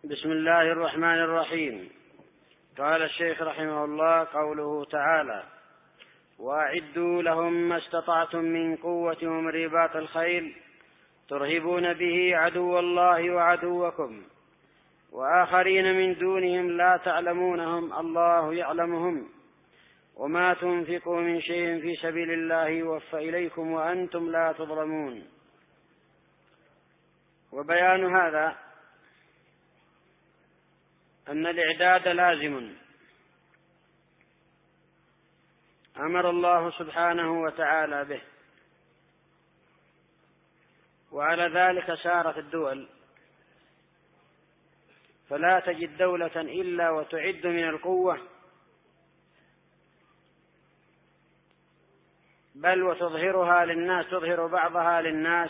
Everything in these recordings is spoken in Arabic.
بسم الله الرحمن الرحيم. قال الشيخ رحمه الله: قوله تعالى: وأعدوا لهم ما استطعتم من قوة ومن رباط الخيل ترهبون به عدو الله وعدوكم وآخرين من دونهم لا تعلمونهم الله يعلمهم وما تنفقوا من شيء في سبيل الله يوفى إليكم وأنتم لا تظلمون. وبيان هذا أن الإعداد لازم، أمر الله سبحانه وتعالى به، وعلى ذلك سارت الدول، فلا تجد دولة إلا وتعد من القوة، بل وتظهرها للناس، تظهر بعضها للناس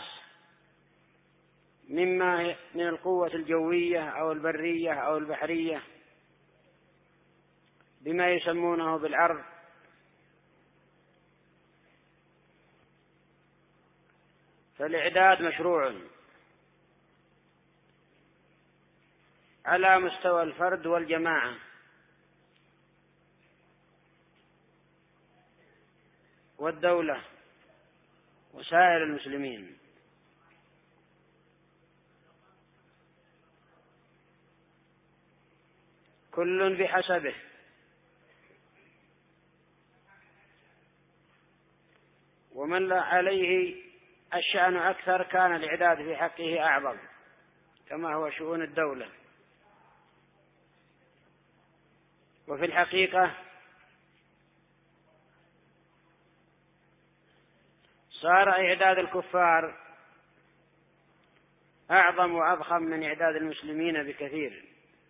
مما من القوة الجوية أو البرية أو البحرية بما يسمونه بالعرض. فالإعداد مشروع على مستوى الفرد والجماعة، والدولة وسائر المسلمين. كل بحسبه، ومن عليه الشأن أكثر كان الإعداد في حقه أعظم، كما هو شؤون الدولة. وفي الحقيقة صار إعداد الكفار أعظم وأضخم من إعداد المسلمين بكثير،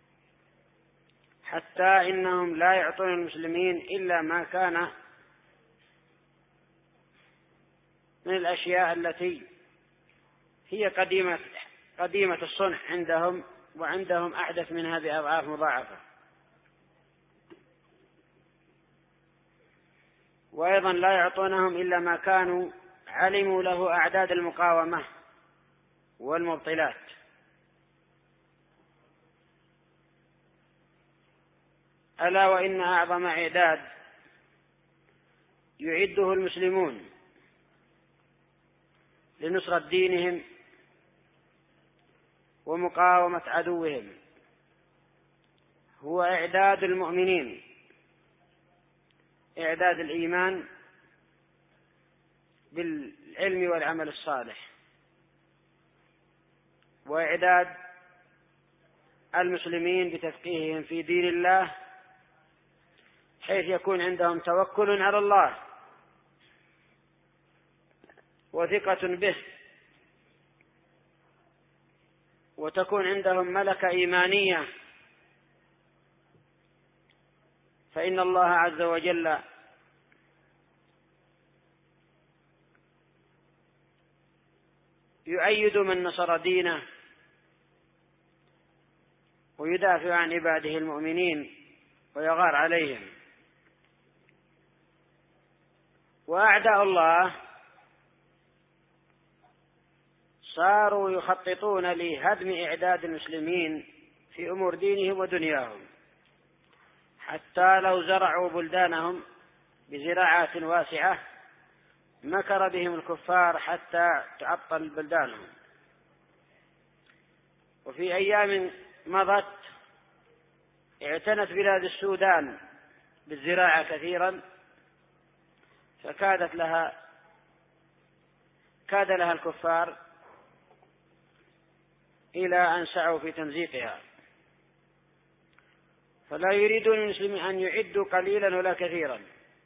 حتى إنهم لا يعطون المسلمين إلا ما كان من الأشياء التي هي قديمة الصنع عندهم، وعندهم أحدث منها بأضعاف مضاعفة. وأيضا لا يعطونهم إلا ما كانوا علموا له أعداد المقاومة والمبطلات. ألا وإن أعظم إعداد يعده المسلمون لنصرة دينهم ومقاومة عدوهم هو إعداد المؤمنين، إعداد الإيمان بالعلم والعمل الصالح، وإعداد المسلمين بتفقيههم في دين الله، حيث يكون عندهم توكل على الله وثقة به، وتكون عندهم ملكة إيمانية. فإن الله عز وجل يؤيد من نصر دينه ويدافع عن عباده المؤمنين ويغار عليهم. وأعداء الله صاروا يخططون لهدم إعداد المسلمين في أمور دينهم ودنياهم، حتى لو زرعوا بلدانهم بزراعات واسعة مكر بهم الكفار حتى تعطل بلدانهم. وفي أيام مضت اعتنت بلاد السودان بالزراعة كثيرا، فكاد لها الكفار إلى أن سعوا في تمزيقها. فلا يريدون المسلمين أن يعدوا قليلا ولا كثيرا،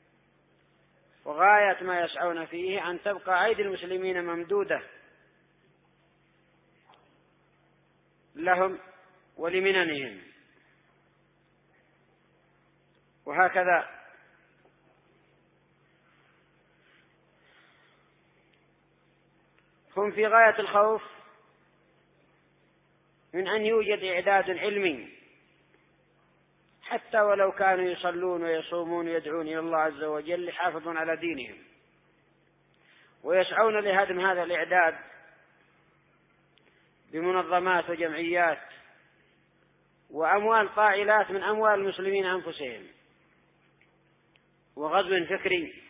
وغاية ما يسعون فيه أن تبقى أيدي المسلمين ممدودة لهم ولمننهم. وهكذا هم في غاية الخوف من أن يوجد إعداد علمي، حتى ولو كانوا يصلون ويصومون ويدعون إلى الله عز وجل يحافظون على دينهم، ويسعون لهدم هذا الإعداد بمنظمات وجمعيات وأموال طائلات من أموال المسلمين أنفسهم، وغزو فكري،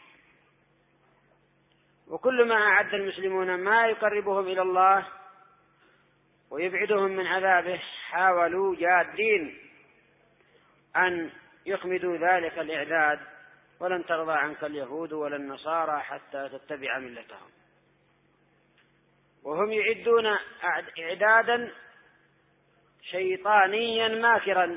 وكل ما أعد المسلمون ما يقربهم إلى الله ويبعدهم من عذابه حاولوا جادين أن يخمدوا ذلك الإعداد. ولن ترضى عنك اليهود ولا النصارى حتى تتبع ملتهم. وهم يعدون إعدادا شيطانيا ماكرا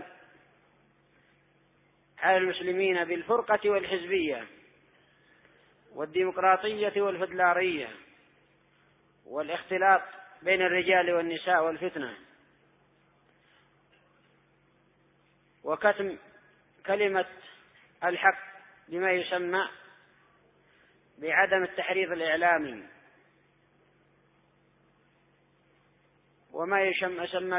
على المسلمين بالفرقة والحزبية والديمقراطية والفدرالية والاختلاط بين الرجال والنساء والفتنة وكتم كلمة الحق بما يسمى بعدم التحريض الإعلامي وما يسمى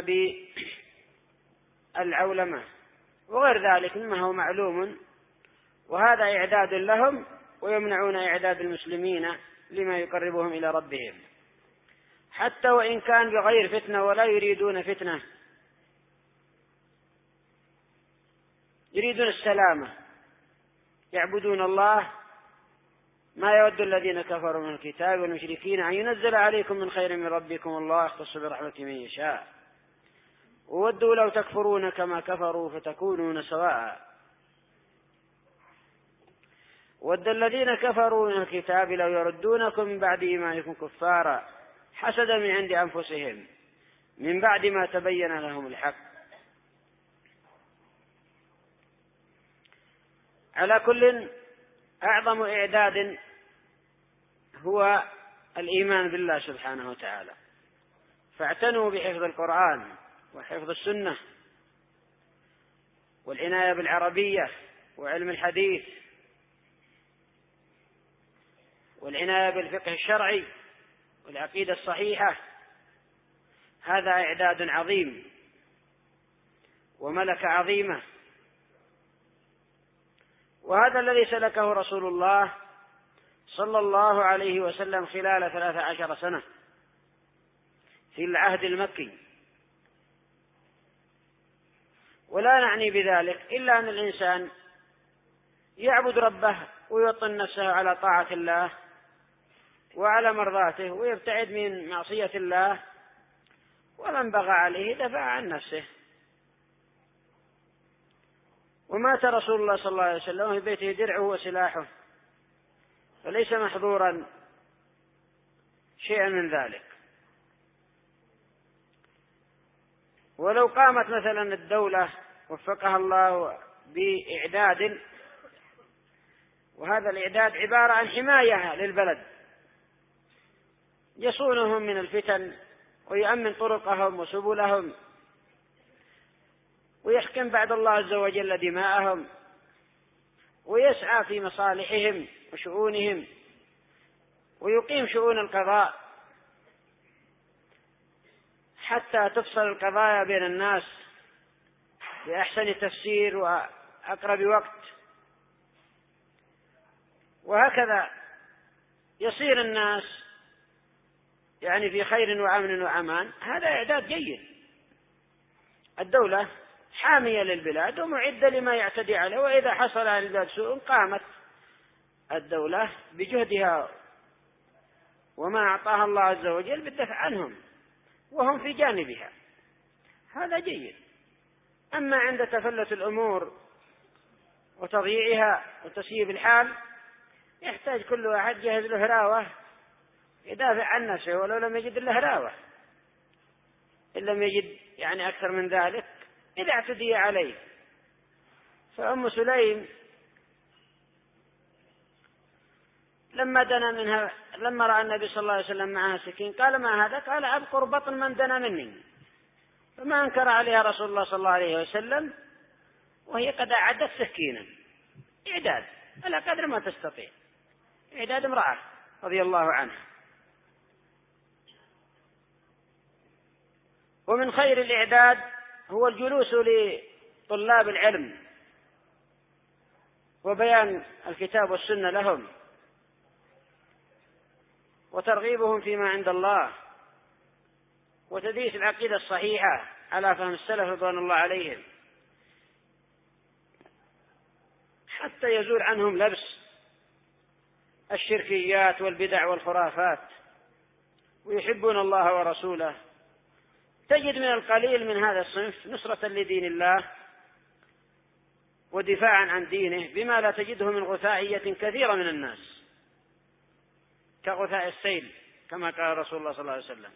بالعولمة وغير ذلك مما هو معلوم. وهذا إعداد لهم، ويمنعون إعداد المسلمين لما يقربهم إلى ربهم حتى وإن كان بغير فتنة، ولا يريدون فتنة، يريدون السلامة، يعبدون الله. ما يود الذين كفروا من الكتاب والمشركين أن ينزل عليكم من خير من ربكم، الله يختص برحمته من يشاء، وودوا لو تكفرون كما كفروا فتكونون سواء. ود الذين كفروا من الكتاب لو يردونكم من بعد إيمانكم كفارا حسدا من عند أنفسهم من بعد ما تبين لهم الحق. على كل، أعظم إعداد هو الإيمان بالله سبحانه وتعالى، فاعتنوا بحفظ القرآن وحفظ السنة والعناية بالعربية وعلم الحديث والعناية بالفقه الشرعي والعقيدة الصحيحة. هذا إعداد عظيم وملكة عظيمة، وهذا الذي سلكه رسول الله صلى الله عليه وسلم خلال 13 سنة في العهد المكي. ولا نعني بذلك إلا أن الإنسان يعبد ربه ويوطن نفسه على طاعة الله وعلى مرضاته ويبتعد من معصية الله، ومن بغى عليه دفع عن نفسه. ومات رسول الله صلى الله عليه وسلم في بيته درعه وسلاحه، فليس محظورا شيئا من ذلك. ولو قامت مثلا الدولة وفقها الله بإعداد، وهذا الإعداد عبارة عن حماية للبلد يصونهم من الفتن ويؤمن طرقهم وسبلهم ويحكم بعد الله عز وجل دماءهم ويسعى في مصالحهم وشؤونهم ويقيم شؤون القضاء حتى تفصل القضايا بين الناس بأحسن تفسير وأقرب وقت، وهكذا يصير الناس يعني في خير وأمن وأمان. هذا إعداد جيد. الدولة حامية للبلاد ومعدة لما يعتدي عليه، وإذا حصل على البلاد سوء قامت الدولة بجهدها وما أعطاها الله عز وجل بالدفع عنهم وهم في جانبها. هذا جيد. أما عند تفلت الأمور وتضييعها وتسييب الحال يحتاج كل واحد جهز له هراوة يدافع عن نفسه ولو لم يجد له هراوة، إن لم يجد يعني أكثر من ذلك إذا اعتدي عليه. فأم سليم لما دنا منها، لما رأى النبي صلى الله عليه وسلم معها سكين قال: ما هذا؟ قال: أبقر بطن من دنا مني. فما أنكر عليها رسول الله صلى الله عليه وسلم وهي قد أعدت سكينا. إعداد على قدر ما تستطيع، إعداد امرأة رضي الله عنها. ومن خير الإعداد هو الجلوس لطلاب العلم وبيان الكتاب والسنة لهم وترغيبهم فيما عند الله وتدريس العقيدة الصحيحة على فهم السلف رضوان الله عليهم حتى يزول عنهم لبس الشركيات والبدع والخرافات ويحبون الله ورسوله. تجد من القليل من هذا الصنف نصرة لدين الله ودفاعا عن دينه بما لا تجده من غثائية كثيرة من الناس كغثاء السيل كما قال رسول الله صلى الله عليه وسلم.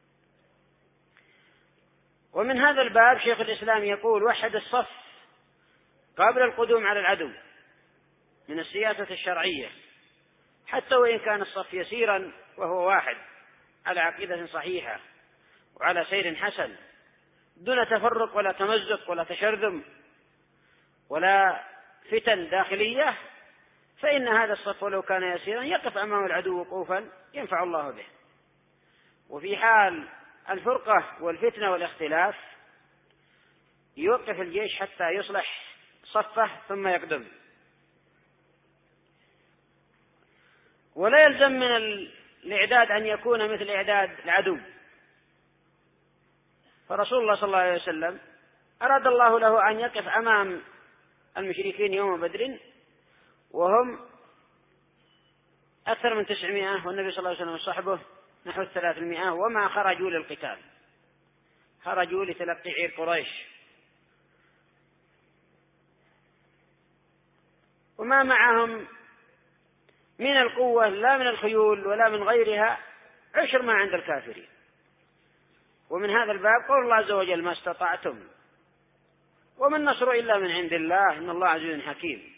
ومن هذا الباب شيخ الإسلام يقول وحد الصف قبل القدوم على العدو من السياسة الشرعية، حتى وإن كان الصف يسيرا وهو واحد على عقيدة صحيحة وعلى سير حسن دون تفرق ولا تمزق ولا تشرذم ولا فتن داخلية، فإن هذا الصف ولو كان يسيرا يقف أمام العدو وقوفا ينفع الله به. وفي حال الفرقة والفتنة والاختلاف يوقف الجيش حتى يصلح صفه ثم يقدم. ولا يلزم من الإعداد أن يكون مثل إعداد العدو، فرسول الله صلى الله عليه وسلم أراد الله له أن يقف أمام المشركين يوم بدر وهم أكثر من 900 والنبي صلى الله عليه وسلم وصحبه نحو 300 وما خرجوا للقتال، خرجوا لتلقي عير قريش وما معهم من القوة لا من الخيول ولا من غيرها 10 ما عند الكافرين. ومن هذا الباب قول الله عز وجل ما استطعتم وما النصر إلا من عند الله إن الله عزيز حكيم.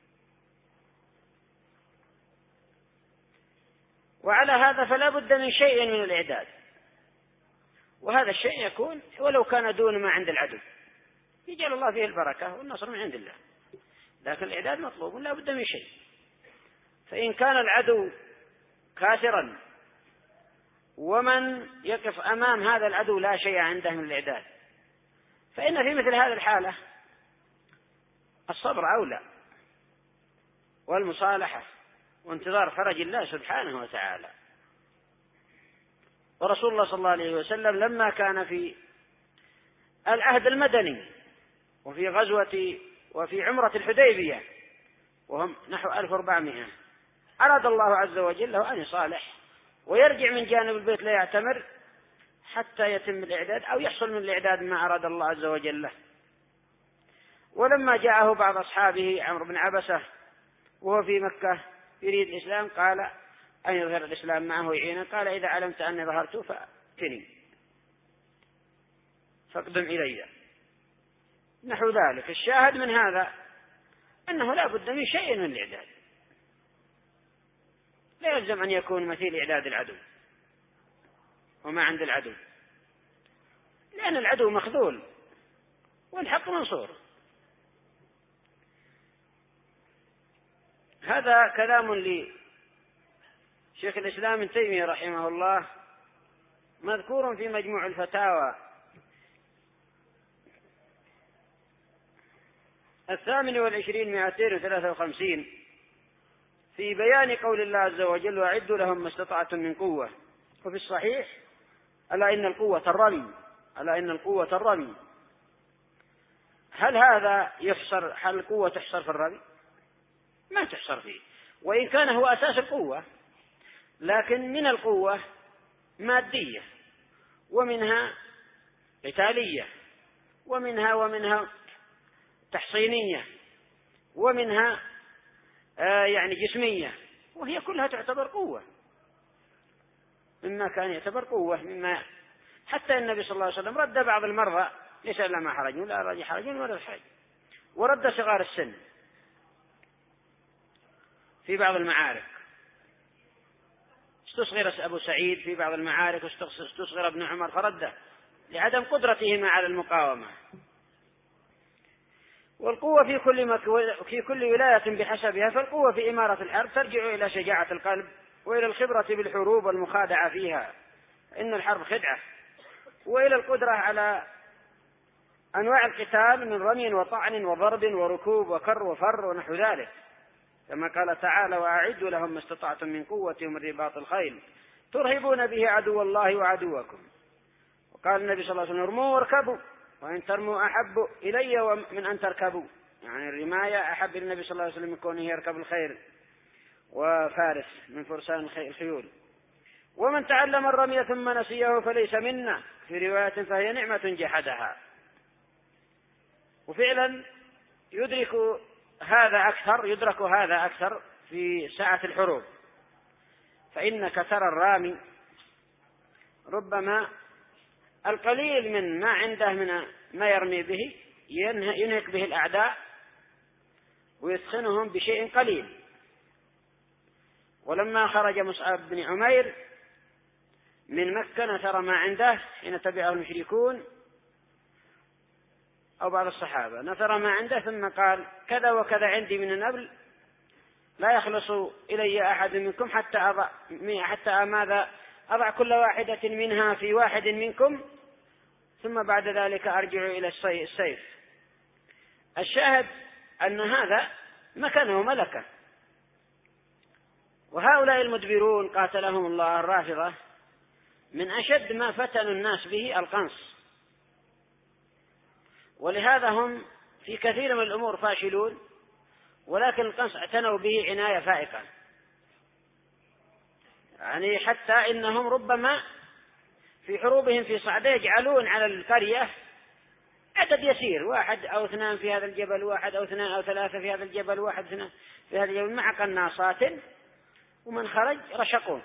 وعلى هذا فلا بد من شيء من الإعداد، وهذا الشيء يكون ولو كان دون ما عند العدو يجعل الله فيه البركة والنصر من عند الله، لكن الإعداد مطلوب لا بد من شيء. فإن كان العدو كافرا ومن يقف أمام هذا العدو لا شيء عنده من الإعداد فإن في مثل هذه الحالة الصبر أولى والمصالحة وانتظار فرج الله سبحانه وتعالى. ورسول الله صلى الله عليه وسلم لما كان في العهد المدني وفي غزوة وفي عمرة الحديبية وهم نحو 1400 أراد الله عز وجل له أن يصالح ويرجع من جانب البيت لا يعتمر حتى يتم الإعداد أو يحصل من الإعداد ما أراد الله عز وجل له. ولما جاءه بعض أصحابه عمرو بن عبسة وهو في مكة يريد الإسلام قال أن يظهر الإسلام معه يعينه، قال إذا علمت أني ظهرت فأتني فاقدم إلي. نحو ذلك. الشاهد من هذا أنه لا بد من شيء من الإعداد، لا يلزم أن يكون مثيل إعداد العدو وما عند العدو، لأن العدو مخذول والحق منصور. هذا كلام لشيخ الإسلام ابن تيمية رحمه الله مذكور في مجموع الفتاوى 28 في بيان قول الله عز وجل وأعدوا لهم ما استطعتم من قوة. وفي الصحيح ألا إن القوة الرمي، ألا إن القوة الرمي. هل هذا يحصر؟ هل القوة تحصر في الرمي؟ ما تحصر فيه، وإن كان هو أساس القوة، لكن من القوة مادية ومنها قتالية ومنها تحصينية ومنها يعني جسمية، وهي كلها تعتبر قوة مما كان يعتبر قوة مما حتى النبي صلى الله عليه وسلم رد بعض المرضى ليس إلا ما حرجوا لا رجي حرجون ولا حرج، ورد صغار السن في بعض المعارك، استصغر أبو سعيد في بعض المعارك استصغر ابن عمر فرده لعدم قدرتهما على المقاومة. والقوة في كل ولاية بحسبها، فالقوة في إمارة الحرب ترجع إلى شجاعة القلب وإلى الخبرة بالحروب والمخادعة فيها، إن الحرب خدعة، وإلى القدرة على أنواع القتال من رمي وطعن وضرب وركوب وكر وفر ونحو ذلك، كما قال تعالى وأعدوا لهم ما استطعتم من قوة ومن رباط الخيل ترهبون به عدو الله وعدوكم. قال النبي صلى الله عليه وسلم ارموا واركبوا وإن ترموا أحب إلي من أن تركبوا، يعني الرماية أحب النبي صلى الله عليه وسلم من كونه يركب الخيل وفارس من فرسان الخيول. ومن تعلم الرمي ثم نسيه فليس منا، في رواية فهي نعمة جحدها. وفعلا يدرك هذا أكثر في ساعة الحروب، فإنك ترى الرامي ربما القليل من ما عنده من ما يرمي به ينهك به الأعداء ويسخنهم بشيء قليل. ولما خرج مصعب بن عمير من مكة نثر ما عنده حين تبعه المشركون أو بعض الصحابة، نثر ما عنده ثم قال كذا وكذا عندي من النبل لا يخلص إلي أحد منكم حتى ماذا أضع كل واحدة منها في واحد منكم ثم بعد ذلك أرجع إلى السيف. الشاهد أن هذا مكانه ملكة. وهؤلاء المدبرون قاتلهم الله الرافضة من أشد ما فتنوا الناس به القنص، ولهذا هم في كثير من الأمور فاشلون، ولكن القنص اعتنوا به عناية فائقة. يعني حتى إنهم ربما في حروبهم في صعدة يجعلون على القرية عدد يسير، 1 أو 2 في هذا الجبل، 1 أو 2 أو 3 في هذا الجبل، 1 2 في هذا الجبل، مع قناصات، ومن خرج رشقون،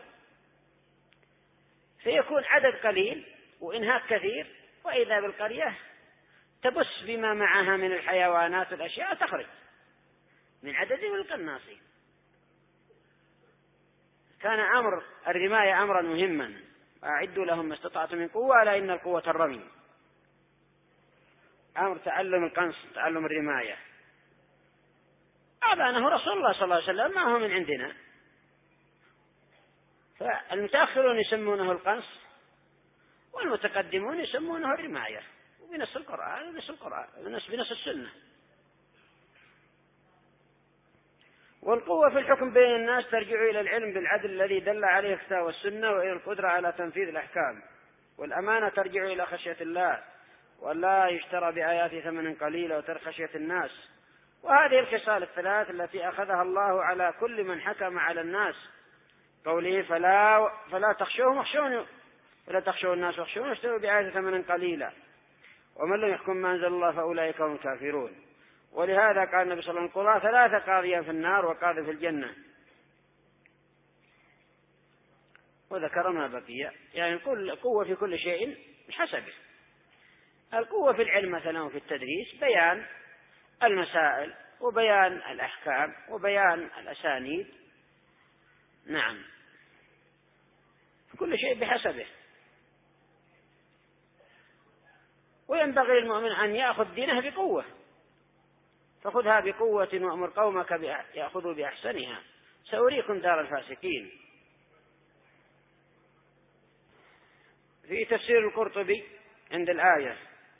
فيكون عدد قليل وإنهاك كثير، وإذا بالقرية تبث بما معها من الحيوانات والأشياء تخرج من عددهم القناصين. كان أمر الرماية أمرا مهما، أعدوا لهم ما استطعتم من قوة ألا إن القوة الرمي. أمر تعلم القنص، تعلم الرماية، أعلنه رسول الله صلى الله عليه وسلم، ما هو من عندنا. فالمتأخرون يسمونه القنص والمتقدمون يسمونه الرماية، وبنص القرآن بنص السنة. والقوة في الحكم بين الناس ترجع إلى العلم بالعدل الذي دل عليه الكتاب والسنة، وإلى القدرة على تنفيذ الأحكام. والأمانة ترجع إلى خشية الله، ولا يشترى بآيات ثمن قليل وترك خشية الناس. وهذه الخصال الثلاث التي أخذها الله على كل من حكم على الناس، قوله فلا تخشوهم واخشوني ولا تخشوا الناس واخشوني واشتروا بآيات ثمن قليلا ومن لم يحكم ما أنزل الله فأولئك هم الكافرون. ولهذا قال النبي صلى الله عليه وسلم القضاة 3 قاضيا في النار وقاضي في الجنة، وذكر ما بقي. يعني القوة في كل شيء بحسبه. القوة في العلم مثلا وفي التدريس بيان المسائل وبيان الأحكام وبيان الأسانيد، نعم، كل شيء بحسبه. وينبغي المؤمن أن يأخذ دينه بقوة، فخذها بقوة وأمر قومك يأخذوا بأحسنها سأريكم دار الفاسقين. في تفسير القرطبي عند الآية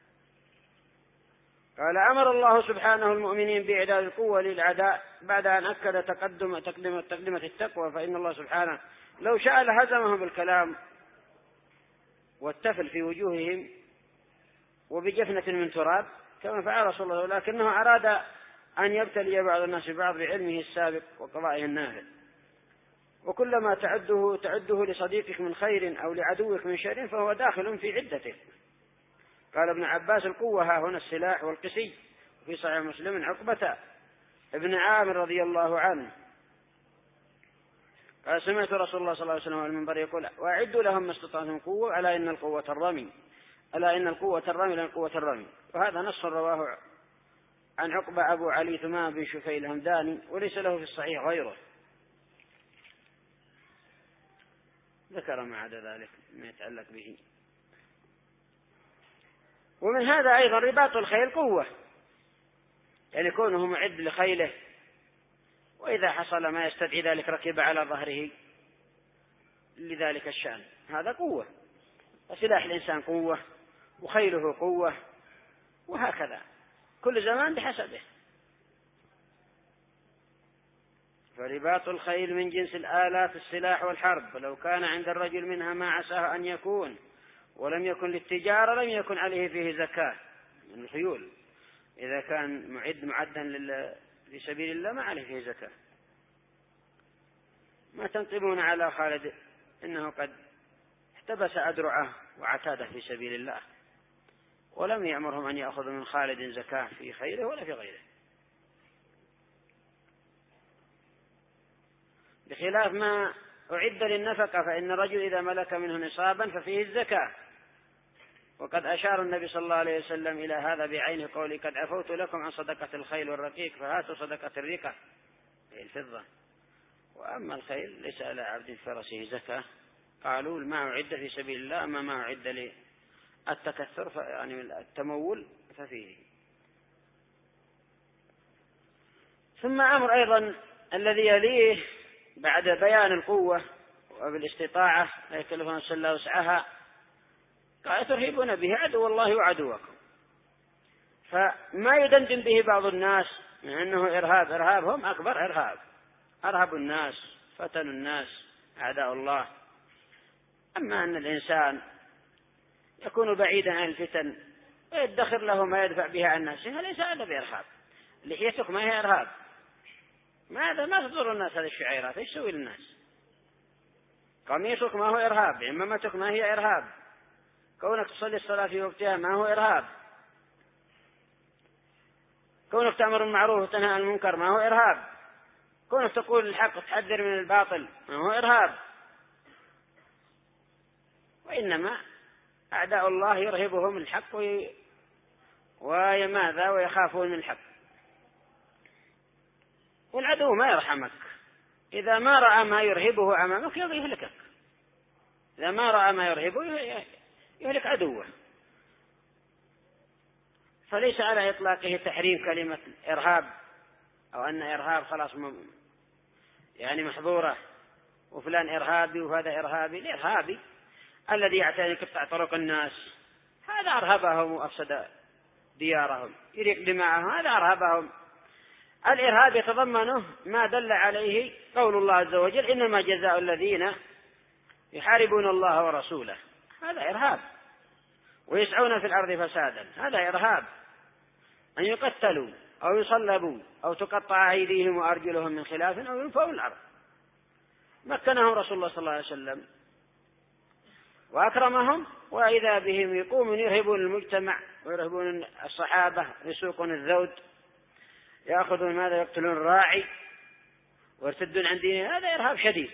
قال أمر الله سبحانه المؤمنين بإعداد القوة للأعداء بعد أن أكد تقدمة التقوى، فإن الله سبحانه لو شاء لهزمهم بالكلام والتفل في وجوههم وبجفنة من تراب كما فعل رسول الله، لكنه أراد أن يبتلي بعض الناس ببعض بعلمه السابق وقضائه النافذ. وكلما تعده لصديقك من خير أو لعدوك من شر فهو داخل في عدته. قال ابن عباس القوة ها هنا السلاح والقسي. في صحيح مسلم عقبة ابن عامر رضي الله عنه قال سمعت رسول الله صلى الله عليه وسلم على المنبر يقول وأعدوا لهم ما استطعتم قوة ألا إن القوة الرمي، ألا إن القوة الرمي لأن القوة الرمي. وهذا نص رواه عن عقبة أبو علي ثمامة بن شفيل الهمداني، وليس له في الصحيح غيره. ذكر ما عدا ذلك ما يتعلق به. ومن هذا أيضا رباط الخيل قوة، يعني كونه معد لخيله، وإذا حصل ما يستدعي ذلك ركب على ظهره لذلك الشأن، هذا قوة. وسلاح الإنسان قوة وخيله قوة، وهكذا كل زمان بحسبه. فرباط الخيل من جنس الآلات السلاح والحرب، ولو كان عند الرجل منها ما عساه أن يكون، ولم يكن للتجارة لم يكن عليه فيه زكاة من الخيول. إذا كان معدا في سبيل الله ما عليه فيه زكاة. ما تنقمون على خالد إنه قد احتبس أدرعه وعتاده في سبيل الله، ولم يأمرهم أن يأخذوا من خالد زكاة في خيره ولا في غيره، بخلاف ما أعد للنفقة، فإن الرجل إذا ملك منه نصابا ففيه الزكاة. وقد أشار النبي صلى الله عليه وسلم إلى هذا بعينه قولي قد عفوت لكم عن صدقة الخيل والرقيق فهاتوا صدقة الرقة الفضة. وأما الخيل ليس على عبد فرسه زكاة. قالوا ما أعد في سبيل الله، أما ما أعد للتكثر يعني التمول ففيه. ثم أمر أيضا الذي يليه بعد بيان القوة وبالاستطاعة لا يكلف نفسا إلا وسعها، قال ترهبون به عدو الله وعدوكم. فما يدندن به بعض الناس من أنه إرهاب، إرهابهم أكبر إرهاب، أرهب الناس فتنوا الناس أعداء الله. أما أن الإنسان يكون بعيدا عن الفتن ويدخر له ما يدفع به عن نفسه ليس هذا بإرهاب. لحيتك ما هي إرهاب، ماذا ما تضر الناس هذه الشعيرات، ايش تسوي للناس؟ قميصك ما هو إرهاب، عمامتك ما هي إرهاب، كونك تصلي الصلاة في وقتها ما هو إرهاب، كونك تأمر بالمعروف وتنهى عن المنكر ما هو إرهاب، كونك تقول الحق وتحذر من الباطل ما هو إرهاب. وإنما أعداء الله يرهبهم الحق ويماذا ويخافون من الحق. والعدو ما يرحمك، إذا ما رأى ما يرهبه أمامك يهلكك، إذا ما رأى ما يرهبه يهلك عدوه. فليس على إطلاقه تحريم كلمة إرهاب أو أن إرهاب خلاص يعني محظورة وفلان إرهابي وهذا إرهابي. الإرهابي الذي يعتني قطع طرق الناس هذا أرهبهم وأفسد ديارهم، يريق دماءهم، هذا أرهبهم. الإرهاب يتضمنه ما دل عليه قول الله عز وجل إنما جزاء الذين يحاربون الله ورسوله، هذا إرهاب، ويسعون في الأرض فسادا، هذا إرهاب. أن يقتلوا أو يصلبوا أو تقطع أيديهم وأرجلهم من خلاف أو ينفوا من الأرض. مكنهم رسول الله صلى الله عليه وسلم وأكرمهم، وإذا بهم يقومون يرهبون المجتمع ويرهبون الصحابة، يسوقون الذود، يأخذون ماذا يقتلون الراعي ويرتدون عن دينه، هذا إرهاب شديد.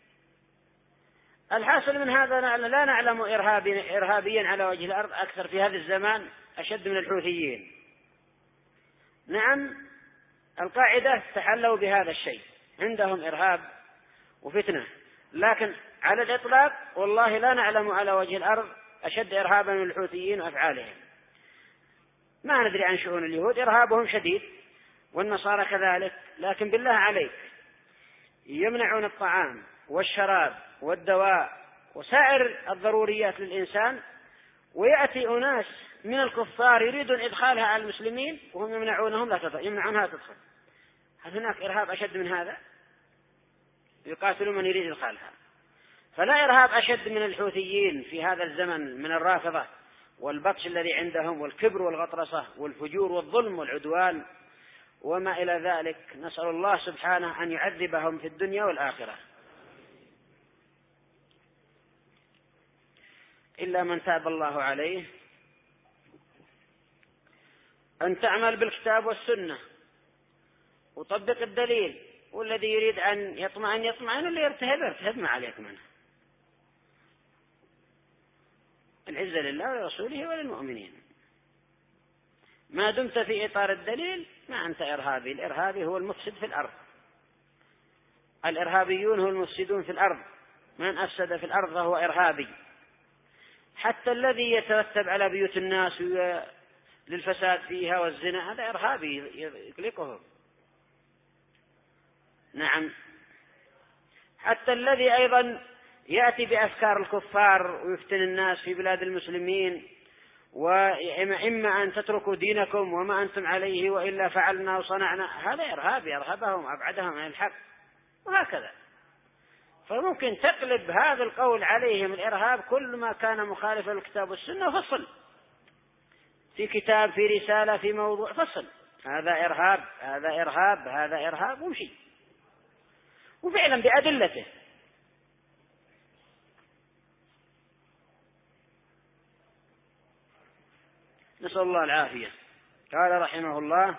الحاصل من هذا لا نعلم إرهابيا على وجه الأرض أكثر في هذا الزمان أشد من الحوثيين. نعم القاعدة تحلوا بهذا الشيء، عندهم إرهاب وفتنة، لكن على الإطلاق والله لا نعلم على وجه الأرض أشد إرهابا من الحوثيين وأفعالهم. ما ندري عن شؤون اليهود، إرهابهم شديد، والنصارى كذلك، لكن بالله عليك يمنعون الطعام والشراب والدواء وسائر الضروريات للإنسان، ويأتي أناس من الكفار يريدون إدخالها على المسلمين وهم يمنعونها تدخل. هل هناك إرهاب أشد من هذا؟ يقاتلون من يريد إدخالها. فلا إرهاب أشد من الحوثيين في هذا الزمن من الرافضة والبطش الذي عندهم والكبر والغطرسة والفجور والظلم والعدوان وما إلى ذلك. نسأل الله سبحانه أن يعذبهم في الدنيا والآخرة. إلا من تاب الله عليه أن تعمل بالكتاب والسنة وطبق الدليل، والذي يريد أن يطمئن واللي يرتهب ما عليك منه. العزة لله ولرسوله وللمؤمنين. ما دمت في إطار الدليل ما أنت إرهابي. الإرهابي هو المفسد في الأرض، الإرهابيون هم المفسدون في الأرض، من أفسد في الأرض فهو إرهابي. حتى الذي يترتب على بيوت الناس للفساد فيها والزنا هذا إرهابي يقلقهم. نعم حتى الذي أيضا يأتي بأفكار الكفار ويفتن الناس في بلاد المسلمين، وإما أن تتركوا دينكم وما أنتم عليه وإلا فعلنا وصنعنا، هذا إرهابي، أرهبهم أبعدهم عن الحق، وهكذا. فممكن تقلب هذا القول عليهم الإرهاب كل ما كان مخالفا للكتاب والسنة، فصل في كتاب، في رسالة، في موضوع، فصل هذا إرهاب، هذا إرهاب، هذا إرهاب، ومشي، وفعلا بأدلته. نسأل الله العافية. قال رحمه الله: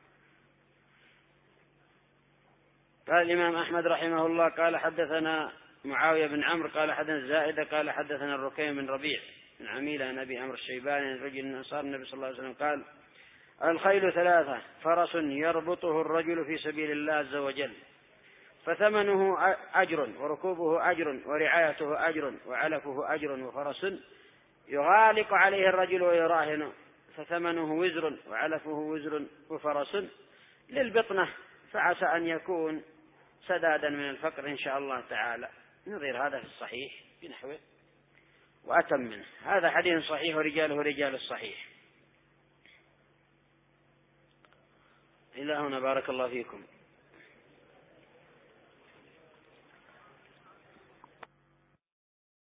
قال الإمام أحمد رحمه الله قال حدثنا معاوية بن عمرو قال حدثنا الزائدة قال حدثنا الركيم بن ربيع بن عميلة عن أبي عمرو الشيباني رجل من أنصار النبي صلى الله عليه وسلم قال: الخيل ثلاثة: فرس يربطه الرجل في سبيل الله عز وجل فثمنه أجر، وركوبه أجر، ورعايته أجر، وعلفه أجر، وفرس يغالق عليه الرجل ويراهن فثمنه وزر، وعلفه وزر، وفرس للبطنة فعسى أن يكون سدادا من الفقر إن شاء الله تعالى. نظير هذا في الصحيح بنحوه وأتم منه. هذا حديث صحيح ورجاله رجال الصحيح. إلى هنا، بارك الله فيكم.